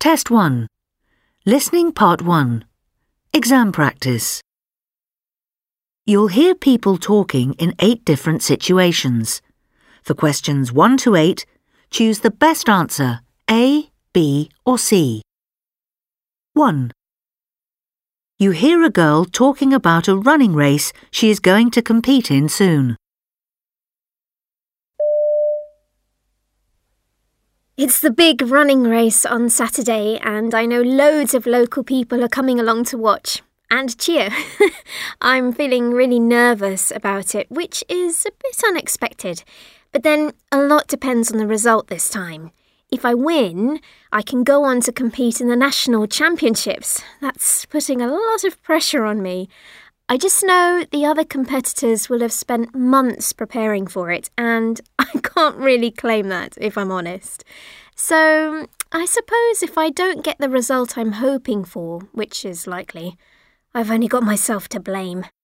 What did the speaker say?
Test 1. Listening Part 1. Exam practice. You'll hear people talking in 8 different situations. For questions 1 to 8, choose the best answer, A, B or C. 1. You hear a girl talking about a running race she is going to compete in soon. It's the big running race on Saturday, and I know loads of local people are coming along to watch and cheer. I'm feeling really nervous about it, which is a bit unexpected. But then a lot depends on the result this time. If I win, I can go on to compete in the national championships. That's putting a lot of pressure on me. I just know the other competitors will have spent months preparing for it, and I can't really claim that, if I'm honest. So I suppose if I don't get the result I'm hoping for, which is likely, I've only got myself to blame.